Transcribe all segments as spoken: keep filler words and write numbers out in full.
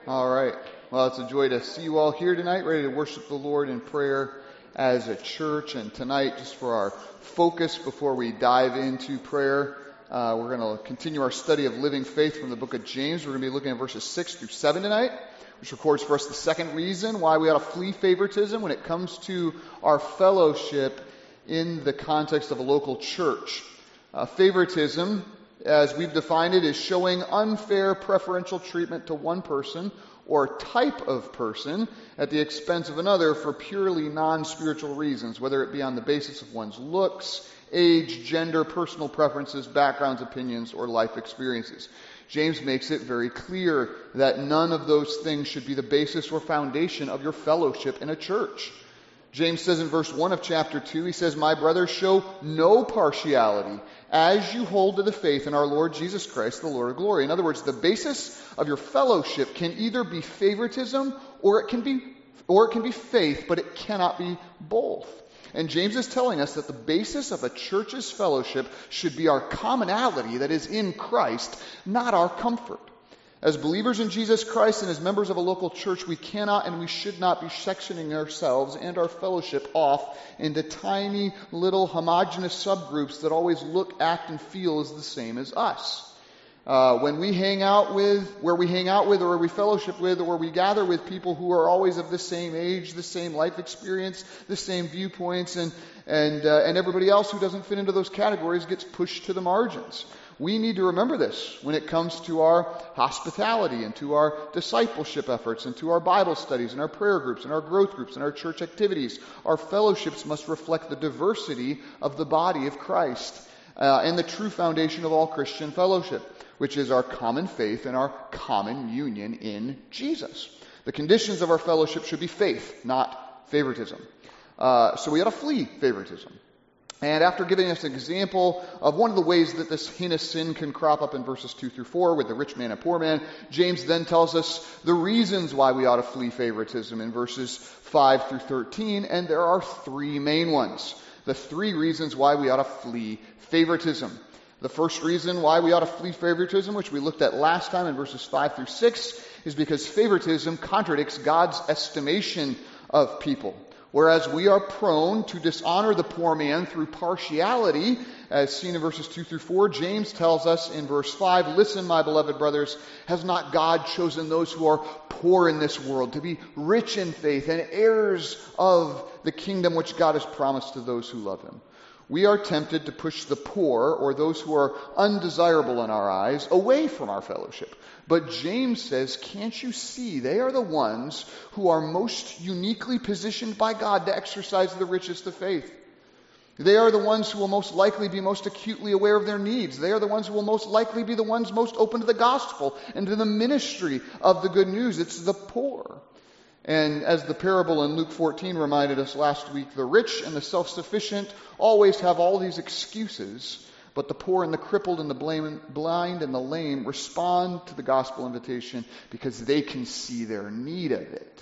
All right. Well, it's a joy to see you all here tonight, ready to worship the Lord in prayer as a church. And tonight, just for our focus before we dive into prayer, uh, we're going to continue our study of living faith from the book of James. We're going to be looking at verses six through seven tonight, which records for us the second reason why we ought to flee favoritism when it comes to our fellowship in the context of a local church. Uh, favoritism, as we've defined it, is showing unfair preferential treatment to one person or type of person at the expense of another for purely non-spiritual reasons, whether it be on the basis of one's looks, age, gender, personal preferences, backgrounds, opinions, or life experiences. James makes it very clear that none of those things should be the basis or foundation of your fellowship in a church. James says in verse one of chapter two, he says, "My brothers, show no partiality as you hold to the faith in our Lord Jesus Christ, the Lord of glory." In other words, the basis of your fellowship can either be favoritism or it can be, or it can be faith, but it cannot be both. And James is telling us that the basis of a church's fellowship should be our commonality that is in Christ, not our comfort. As believers in Jesus Christ and as members of a local church, we cannot and we should not be sectioning ourselves and our fellowship off into tiny little homogenous subgroups that always look, act, and feel as the same as us. Uh, when we hang out with, where we hang out with, or where we fellowship with, or where we gather with people who are always of the same age, the same life experience, the same viewpoints, and and uh, and everybody else who doesn't fit into those categories gets pushed to the margins. We need to remember this when it comes to our hospitality and to our discipleship efforts and to our Bible studies and our prayer groups and our growth groups and our church activities. Our fellowships must reflect the diversity of the body of Christ uh, and the true foundation of all Christian fellowship, which is our common faith and our common union in Jesus. The conditions of our fellowship should be faith, not favoritism. Uh, so we ought to flee favoritism. And after giving us an example of one of the ways that this heinous sin can crop up in verses two through four with the rich man and poor man, James then tells us the reasons why we ought to flee favoritism in verses five through thirteen, and there are three main ones. The three reasons why we ought to flee favoritism. The first reason why we ought to flee favoritism, which we looked at last time in verses five through six, is because favoritism contradicts God's estimation of people. Whereas we are prone to dishonor the poor man through partiality, as seen in verses two through four, James tells us in verse five, "Listen, my beloved brothers, has not God chosen those who are poor in this world to be rich in faith and heirs of the kingdom which God has promised to those who love him?" We are tempted to push the poor, or those who are undesirable in our eyes, away from our fellowship. But James says, can't you see they are the ones who are most uniquely positioned by God to exercise the richest of faith? They are the ones who will most likely be most acutely aware of their needs. They are the ones who will most likely be the ones most open to the gospel and to the ministry of the good news. It's the poor. And as the parable in Luke fourteen reminded us last week, the rich and the self-sufficient always have all these excuses, but the poor and the crippled and the blind and the lame respond to the gospel invitation because they can see their need of it.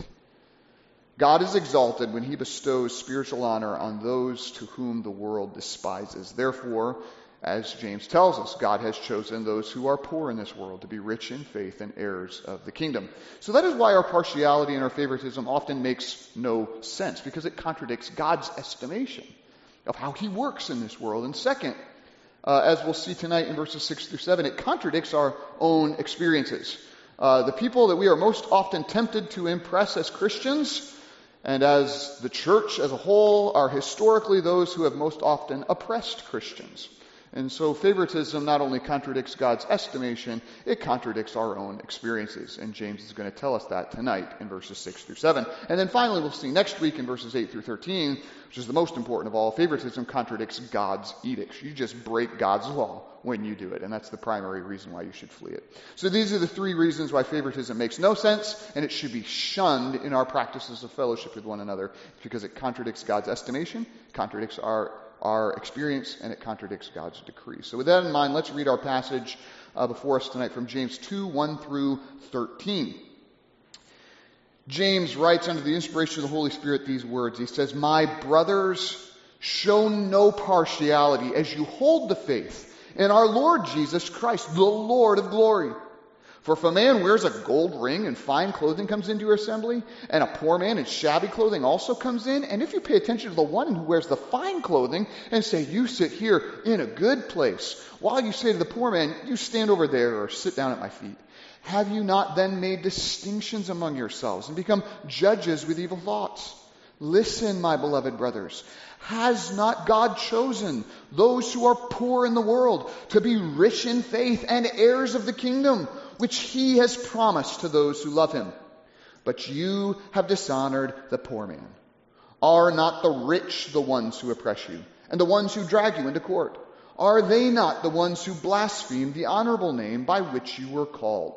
God is exalted when he bestows spiritual honor on those to whom the world despises. Therefore, as James tells us, God has chosen those who are poor in this world to be rich in faith and heirs of the kingdom. So that is why our partiality and our favoritism often makes no sense, because it contradicts God's estimation of how he works in this world. And second, uh, as we'll see tonight in verses six through seven, it contradicts our own experiences. Uh, the people that we are most often tempted to impress as Christians and as the church as a whole are historically those who have most often oppressed Christians. And so favoritism not only contradicts God's estimation, it contradicts our own experiences. And James is going to tell us that tonight in verses six through seven. And then finally we'll see next week in verses eight through thirteen, which is the most important of all, favoritism contradicts God's edicts. You just break God's law when you do it. And that's the primary reason why you should flee it. So these are the three reasons why favoritism makes no sense, and it should be shunned in our practices of fellowship with one another. It's because it contradicts God's estimation, contradicts our our experience, and it contradicts God's decree. So with that in mind, let's read our passage uh, before us tonight from James two, one through thirteen. James writes under the inspiration of the Holy Spirit these words. He says, "My brothers, show no partiality as you hold the faith in our Lord Jesus Christ, the Lord of glory. For if a man wears a gold ring and fine clothing comes into your assembly, and a poor man in shabby clothing also comes in, and if you pay attention to the one who wears the fine clothing and say, you sit here in a good place, while you say to the poor man, you stand over there or sit down at my feet, have you not then made distinctions among yourselves and become judges with evil thoughts? Listen, my beloved brothers, has not God chosen those who are poor in the world to be rich in faith and heirs of the kingdom, which he has promised to those who love him? But you have dishonored the poor man. Are not the rich the ones who oppress you, and the ones who drag you into court? Are they not the ones who blaspheme the honorable name by which you were called?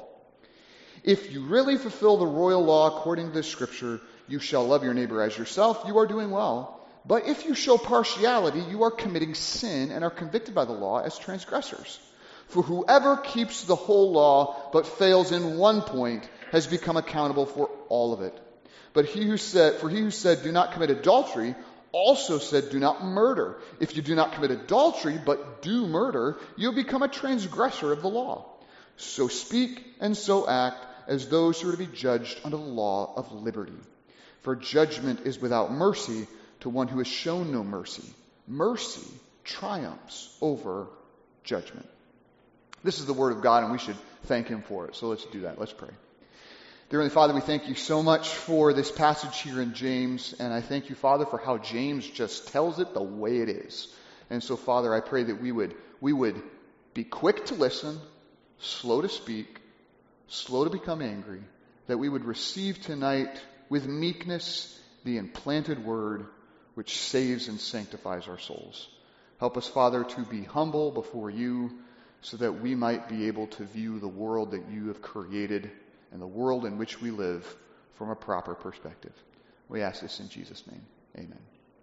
If you really fulfill the royal law according to the scripture, you shall love your neighbor as yourself, you are doing well. But if you show partiality, you are committing sin and are convicted by the law as transgressors. For whoever keeps the whole law but fails in one point has become accountable for all of it. But he who said, for he who said, do not commit adultery, also said, do not murder. If you do not commit adultery but do murder, you have become a transgressor of the law. So speak and so act as those who are to be judged under the law of liberty. For judgment is without mercy to one who has shown no mercy. Mercy triumphs over judgment. This is the word of God, and we should thank him for it. So let's do that. Let's pray. Dear Heavenly Father, we thank you so much for this passage here in James, and I thank you, Father, for how James just tells it the way it is. And so, Father, I pray that we would we would be quick to listen, slow to speak, slow to become angry, that we would receive tonight with meekness the implanted word which saves and sanctifies our souls. Help us, Father, to be humble before you so that we might be able to view the world that you have created and the world in which we live from a proper perspective. We ask this in Jesus' name. Amen.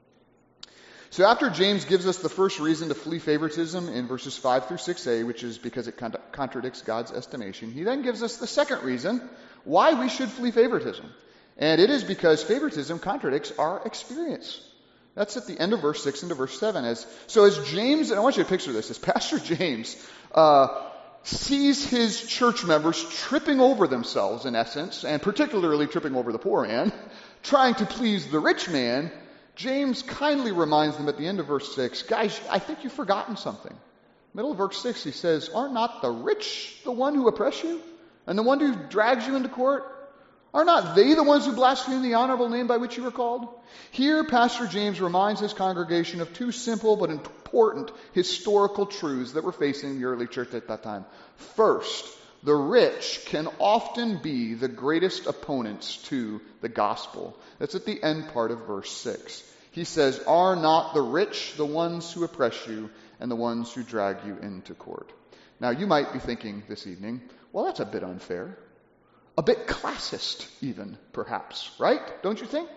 So after James gives us the first reason to flee favoritism in verses five through six a, which is because it con- contradicts God's estimation, he then gives us the second reason why we should flee favoritism. And it is because favoritism contradicts our experience. That's at the end of verse six into verse seven. As, so as James, and I want you to picture this, as Pastor James uh, sees his church members tripping over themselves, in essence, and particularly tripping over the poor man, trying to please the rich man, James kindly reminds them at the end of verse six, guys, I think you've forgotten something. Middle of verse six, he says, are not the rich the one who oppress you, and the one who drags you into court? Are not they the ones who blaspheme the honorable name by which you were called? Here, Pastor James reminds his congregation of two simple but important historical truths that were facing the early church at that time. First, the rich can often be the greatest opponents to the gospel. That's at the end part of verse six. He says, are not the rich the ones who oppress you and the ones who drag you into court? Now, you might be thinking this evening, well, that's a bit unfair. A bit classist, even, perhaps, right? Don't you think?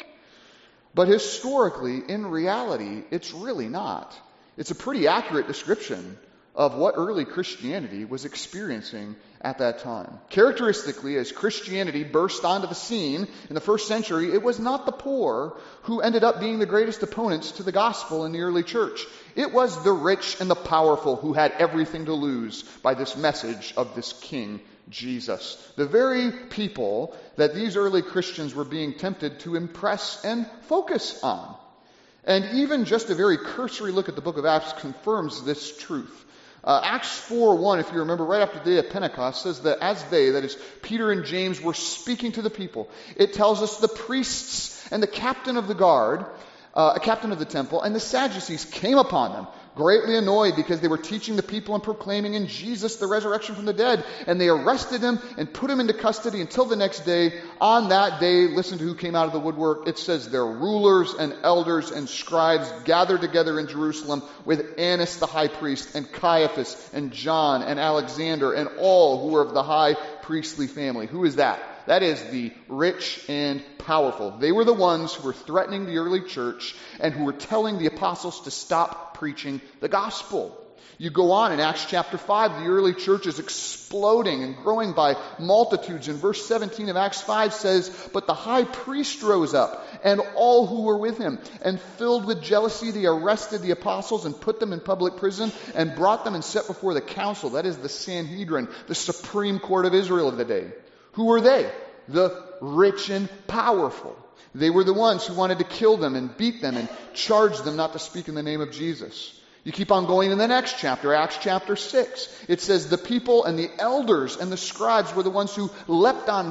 But historically, in reality, it's really not. It's a pretty accurate description of what early Christianity was experiencing at that time. Characteristically, as Christianity burst onto the scene in the first century, it was not the poor who ended up being the greatest opponents to the gospel in the early church. It was the rich and the powerful who had everything to lose by this message of this King Jesus. The very people that these early Christians were being tempted to impress and focus on. And even just a very cursory look at the book of Acts confirms this truth. Uh, Acts four one, if you remember, right after the day of Pentecost, says that as they, that is Peter and James, were speaking to the people, it tells us the priests and the captain of the guard, uh, a captain of the temple, and the Sadducees came upon them, greatly annoyed because they were teaching the people and proclaiming in Jesus the resurrection from the dead. And they arrested him and put him into custody until the next day. On that day, listen to who came out of the woodwork. It says their rulers and elders and scribes gathered together in Jerusalem with Annas the high priest and Caiaphas and John and Alexander and all who were of the high priestly family. Who is that? That is the rich and powerful. They were the ones who were threatening the early church and who were telling the apostles to stop preaching the gospel. You go on in Acts chapter five, the early church is exploding and growing by multitudes. And verse seventeen of Acts five says, "But the high priest rose up, and all who were with him, and filled with jealousy, they arrested the apostles and put them in public prison and brought them and set before the council," that is the Sanhedrin, the supreme court of Israel of the day. Who were they? The rich and powerful. They were the ones who wanted to kill them and beat them and charge them not to speak in the name of Jesus. You keep on going in the next chapter, Acts chapter six. It says the people and the elders and the scribes were the ones who leapt on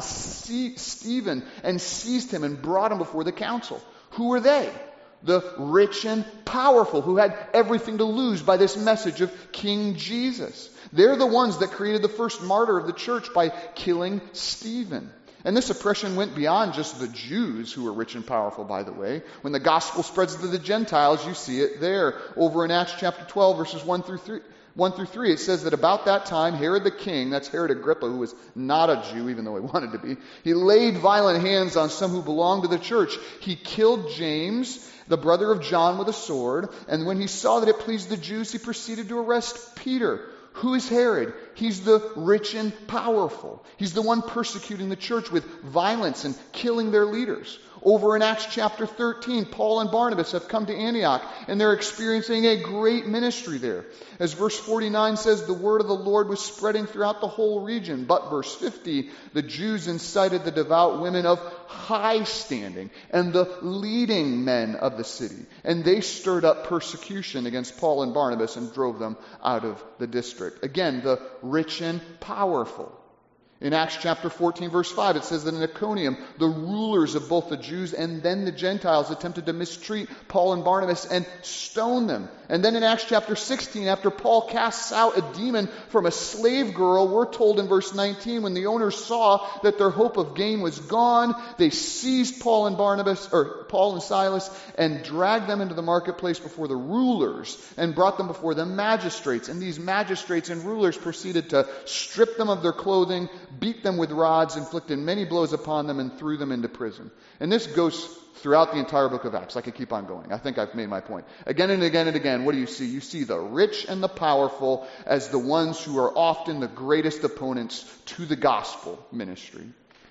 Stephen and seized him and brought him before the council. Who were they? The rich and powerful who had everything to lose by this message of King Jesus. They're the ones that created the first martyr of the church by killing Stephen. And this oppression went beyond just the Jews, who were rich and powerful, by the way. When the gospel spreads to the Gentiles, you see it there. Over in Acts chapter twelve, verses one through three, one through three, it says that about that time, Herod the king, that's Herod Agrippa, who was not a Jew, even though he wanted to be, he laid violent hands on some who belonged to the church. He killed James, the brother of John, with a sword. And when he saw that it pleased the Jews, he proceeded to arrest Peter. Who is Herod? He's the rich and powerful. He's the one persecuting the church with violence and killing their leaders. Over in Acts chapter thirteen, Paul and Barnabas have come to Antioch, and they're experiencing a great ministry there. As verse forty-nine says, the word of the Lord was spreading throughout the whole region. But verse fifty, the Jews incited the devout women of high standing and the leading men of the city, and they stirred up persecution against Paul and Barnabas and drove them out of the district. Again, the rich and powerful. In Acts chapter fourteen, verse five, it says that in Iconium, the rulers of both the Jews and then the Gentiles attempted to mistreat Paul and Barnabas and stone them. And then in Acts chapter sixteen, after Paul casts out a demon from a slave girl, we're told in verse nineteen, when the owners saw that their hope of gain was gone, they seized Paul and Barnabas, or Paul and Silas, and dragged them into the marketplace before the rulers and brought them before the magistrates. And these magistrates and rulers proceeded to strip them of their clothing, beat them with rods, inflicted many blows upon them, and threw them into prison. And this goes throughout the entire book of Acts. I could keep on going. I think I've made my point. Again and again and again, what do you see? You see the rich and the powerful as the ones who are often the greatest opponents to the gospel ministry.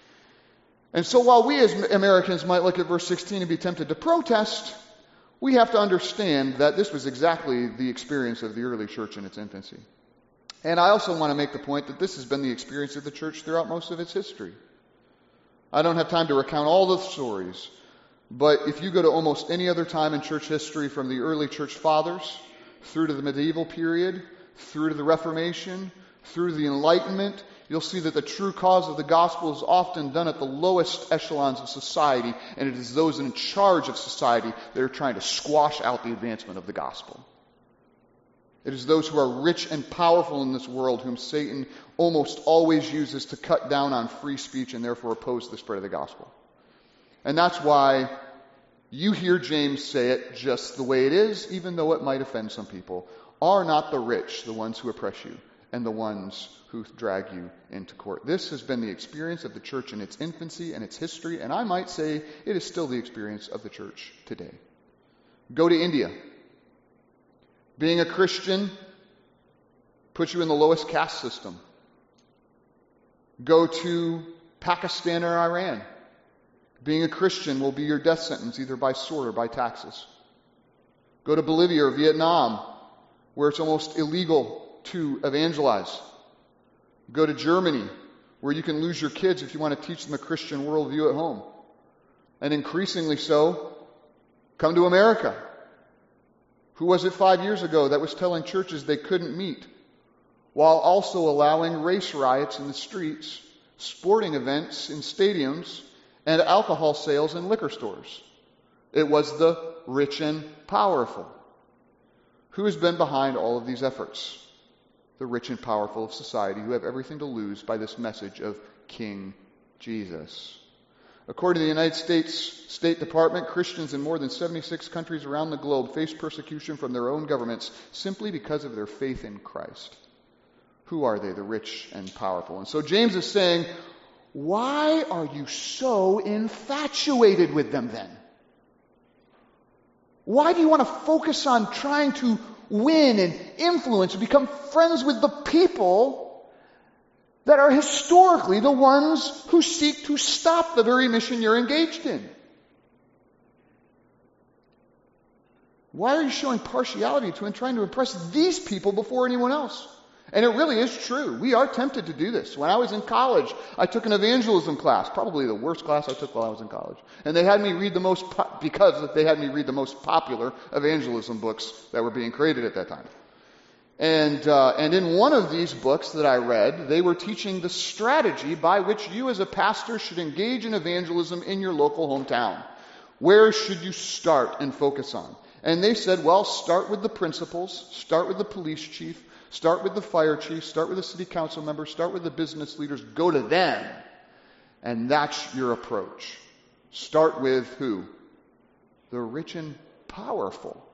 And so while we as Americans might look at verse sixteen and be tempted to protest, we have to understand that this was exactly the experience of the early church in its infancy. And I also want to make the point that this has been the experience of the church throughout most of its history. I don't have time to recount all the stories, but if you go to almost any other time in church history, from the early church fathers, through to the medieval period, through to the Reformation, through to the Enlightenment, you'll see that the true cause of the gospel is often done at the lowest echelons of society, and it is those in charge of society that are trying to squash out the advancement of the gospel. It is those who are rich and powerful in this world whom Satan almost always uses to cut down on free speech and therefore oppose the spread of the gospel. And that's why you hear James say it just the way it is, even though it might offend some people. Are not the rich the ones who oppress you and the ones who drag you into court? This has been the experience of the church in its infancy and its history, and I might say it is still the experience of the church today. Go to India. Being a Christian puts you in the lowest caste system. Go to Pakistan or Iran. Being a Christian will be your death sentence, either by sword or by taxes. Go to Bolivia or Vietnam, where it's almost illegal to evangelize. Go to Germany, where you can lose your kids if you want to teach them a Christian worldview at home. And increasingly so, come to America. Who was it five years ago that was telling churches they couldn't meet, while also allowing race riots in the streets, sporting events in stadiums, and alcohol sales in liquor stores? It was the rich and powerful. Who has been behind all of these efforts? The rich and powerful of society, who have everything to lose by this message of King Jesus. According to the United States State Department, Christians in more than seventy-six countries around the globe face persecution from their own governments simply because of their faith in Christ. Who are they? The rich and powerful. And so James is saying, why are you so infatuated with them then? Why do you want to focus on trying to win and influence and become friends with the people that are historically the ones who seek to stop the very mission you're engaged in. Why are you showing partiality to and trying to impress these people before anyone else? And it really is true. We are tempted to do this. When I was in college, I took an evangelism class, probably the worst class I took while I was in college. And they had me read the most, po- because they had me read the most popular evangelism books that were being created at that time. And, uh, and in one of these books that I read, they were teaching the strategy by which you as a pastor should engage in evangelism in your local hometown. Where should you start and focus on? And they said, well, start with the principals, start with the police chief, start with the fire chief, start with the city council members, start with the business leaders, go to them. And that's your approach. Start with who? The rich and powerful.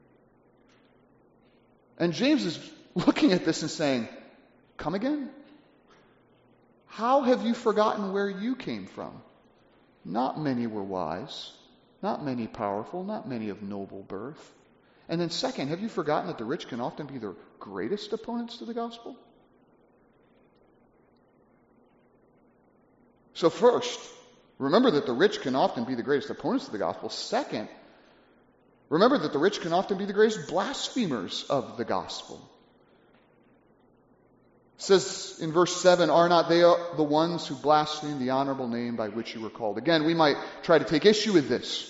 And James is looking at this and saying, come again? How have you forgotten where you came from? Not many were wise. Not many powerful, not many of noble birth. And then second, have you forgotten that the rich can often be the greatest opponents to the gospel? So first, remember that the rich can often be the greatest opponents to the gospel. Second, remember that the rich can often be the greatest blasphemers of the gospel. It says in verse seven, are not they the ones who blaspheme the honorable name by which you were called? Again, we might try to take issue with this.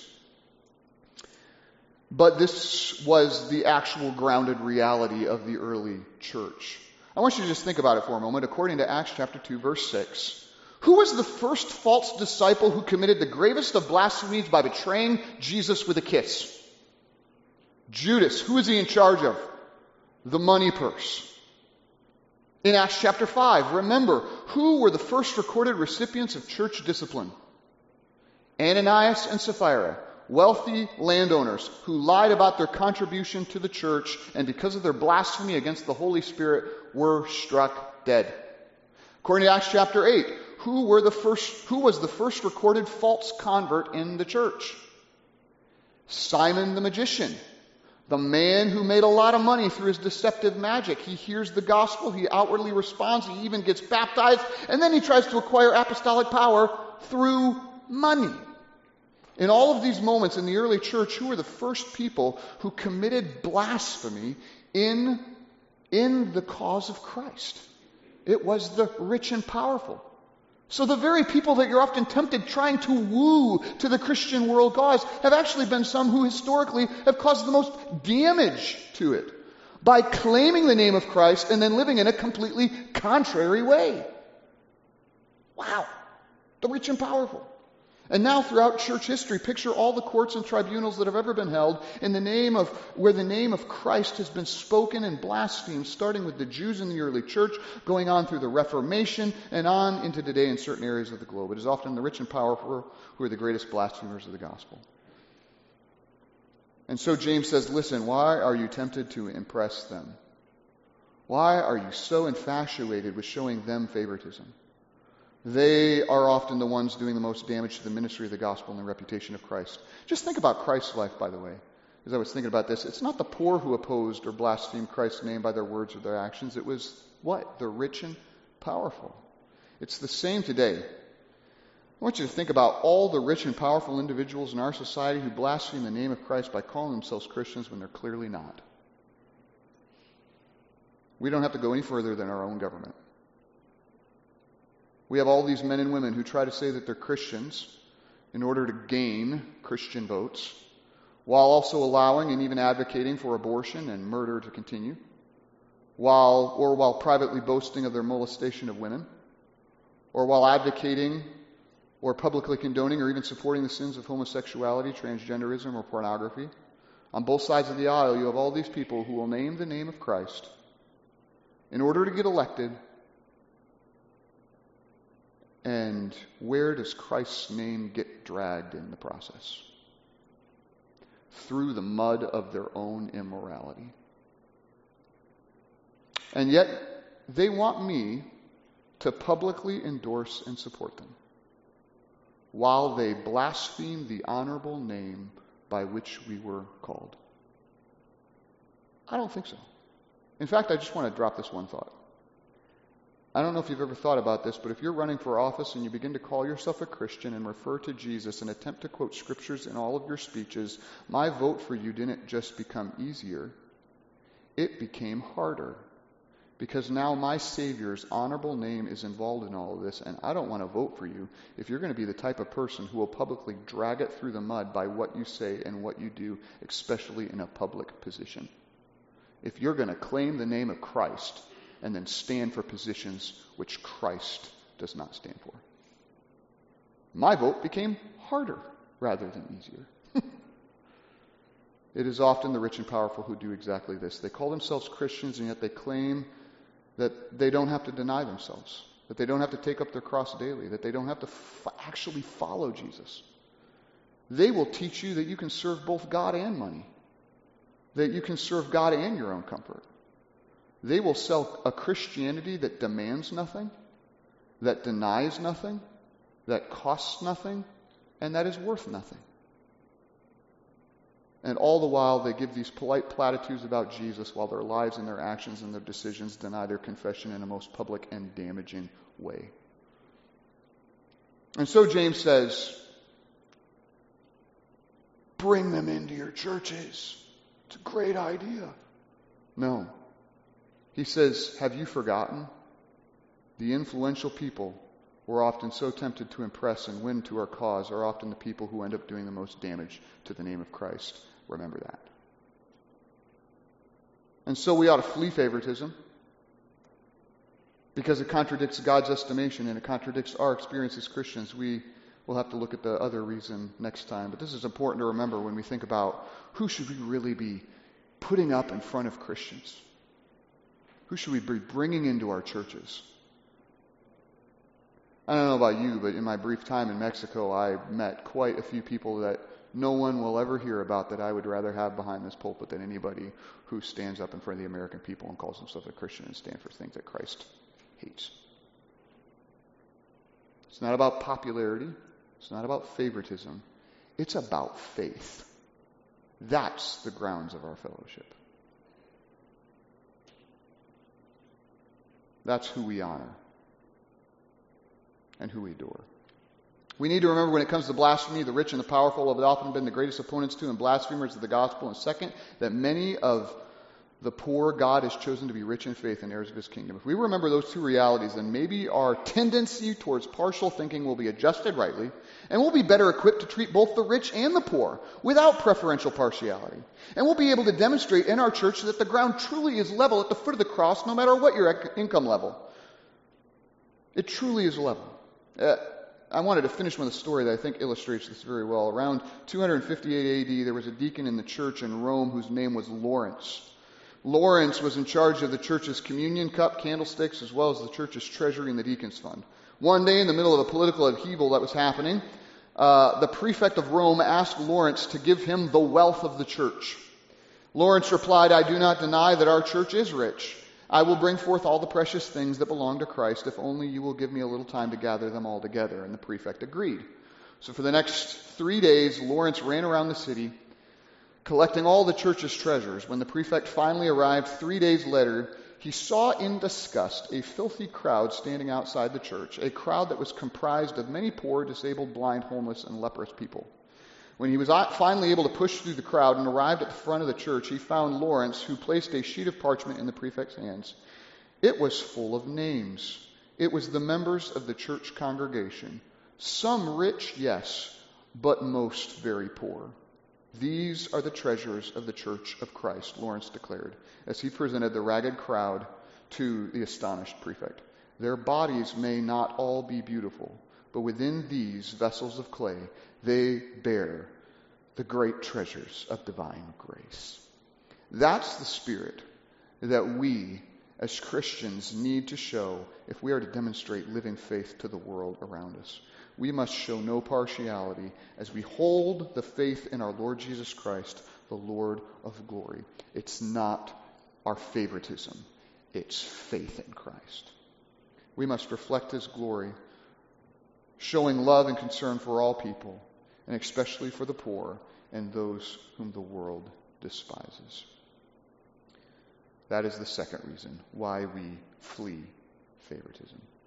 But this was the actual grounded reality of the early church. I want you to just think about it for a moment. According to Acts chapter two, verse six, who was the first false disciple who committed the gravest of blasphemies by betraying Jesus with a kiss? Judas. Who is he in charge of? The money purse. In Acts chapter five, remember, who were the first recorded recipients of church discipline? Ananias and Sapphira, wealthy landowners who lied about their contribution to the church and because of their blasphemy against the Holy Spirit were struck dead. According to Acts chapter eight, who were the first, who was the first recorded false convert in the church? Simon the magician. The man who made a lot of money through his deceptive magic. He hears the gospel, he outwardly responds, he even gets baptized, and then he tries to acquire apostolic power through money. In all of these moments in the early church, who were the first people who committed blasphemy in, in the cause of Christ? It was the rich and powerful. So the very people that you're often tempted trying to woo to the Christian world cause have actually been some who historically have caused the most damage to it by claiming the name of Christ and then living in a completely contrary way. Wow. The rich and powerful. And now throughout church history, picture all the courts and tribunals that have ever been held in the name of, where the name of Christ has been spoken and blasphemed, starting with the Jews in the early church, going on through the Reformation, and on into today in certain areas of the globe. It is often the rich and powerful who are the greatest blasphemers of the gospel. And so James says, listen, why are you tempted to impress them? Why are you so infatuated with showing them favoritism? They are often the ones doing the most damage to the ministry of the gospel and the reputation of Christ. Just think about Christ's life, by the way. As I was thinking about this, it's not the poor who opposed or blasphemed Christ's name by their words or their actions. It was what? The rich and powerful. It's the same today. I want you to think about all the rich and powerful individuals in our society who blaspheme the name of Christ by calling themselves Christians when they're clearly not. We don't have to go any further than our own government. We have all these men and women who try to say that they're Christians in order to gain Christian votes, while also allowing and even advocating for abortion and murder to continue, while or while privately boasting of their molestation of women, or while advocating or publicly condoning or even supporting the sins of homosexuality, transgenderism, or pornography. On both sides of the aisle, you have all these people who will name the name of Christ in order to get elected. And where does Christ's name get dragged in the process? Through the mud of their own immorality. And yet, they want me to publicly endorse and support them, while they blaspheme the honorable name by which we were called. I don't think so. In fact, I just want to drop this one thought. I don't know if you've ever thought about this, but if you're running for office and you begin to call yourself a Christian and refer to Jesus and attempt to quote scriptures in all of your speeches, my vote for you didn't just become easier, it became harder. Because now my Savior's honorable name is involved in all of this, and I don't want to vote for you if you're going to be the type of person who will publicly drag it through the mud by what you say and what you do, especially in a public position. If you're going to claim the name of Christ and then stand for positions which Christ does not stand for. My vote became harder rather than easier. It is often the rich and powerful who do exactly this. They call themselves Christians, and yet they claim that they don't have to deny themselves, that they don't have to take up their cross daily, that they don't have to f- actually follow Jesus. They will teach you that you can serve both God and money, that you can serve God and your own comfort. They will sell a Christianity that demands nothing, that denies nothing, that costs nothing, and that is worth nothing. And all the while they give these polite platitudes about Jesus while their lives and their actions and their decisions deny their confession in a most public and damaging way. And so James says, bring them into your churches. It's a great idea. No. He says, have you forgotten? The influential people we're often so tempted to impress and win to our cause are often the people who end up doing the most damage to the name of Christ. Remember that. And so we ought to flee favoritism because it contradicts God's estimation and it contradicts our experience as Christians. We will have to look at the other reason next time. But this is important to remember when we think about who should we really be putting up in front of Christians. Who should we be bringing into our churches? I don't know about you, but in my brief time in Mexico, I met quite a few people that no one will ever hear about that I would rather have behind this pulpit than anybody who stands up in front of the American people and calls himself a Christian and stands for things that Christ hates. It's not about popularity. It's not about favoritism. It's about faith. That's the grounds of our fellowship. That's who we honor and who we adore. We need to remember when it comes to blasphemy, the rich and the powerful have often been the greatest opponents to and blasphemers of the gospel. And second, that many of the poor God has chosen to be rich in faith and heirs of his kingdom. If we remember those two realities, then maybe our tendency towards partial thinking will be adjusted rightly, and we'll be better equipped to treat both the rich and the poor without preferential partiality. And we'll be able to demonstrate in our church that the ground truly is level at the foot of the cross, no matter what your income level. It truly is level. Uh, I wanted to finish with a story that I think illustrates this very well. Around two fifty-eight A D, there was a deacon in the church in Rome whose name was Lawrence. Lawrence was in charge of the church's communion cup, candlesticks, as well as the church's treasury and the deacon's fund. One day, in the middle of a political upheaval that was happening, uh, the prefect of Rome asked Lawrence to give him the wealth of the church. Lawrence replied, "I do not deny that our church is rich. I will bring forth all the precious things that belong to Christ, if only you will give me a little time to gather them all together." And the prefect agreed. So for the next three days, Lawrence ran around the city, collecting all the church's treasures. When the prefect finally arrived three days later, he saw in disgust a filthy crowd standing outside the church, a crowd that was comprised of many poor, disabled, blind, homeless, and leprous people. When he was finally able to push through the crowd and arrived at the front of the church, he found Lawrence, who placed a sheet of parchment in the prefect's hands. It was full of names. It was the members of the church congregation. Some rich, yes, but most very poor. "These are the treasures of the Church of Christ," Lawrence declared, as he presented the ragged crowd to the astonished prefect. "Their bodies may not all be beautiful, but within these vessels of clay, they bear the great treasures of divine grace." That's the spirit that we as Christians need to show if we are to demonstrate living faith to the world around us. We must show no partiality as we hold the faith in our Lord Jesus Christ, the Lord of glory. It's not our favoritism. It's faith in Christ. We must reflect his glory, showing love and concern for all people, and especially for the poor and those whom the world despises. That is the second reason why we flee favoritism.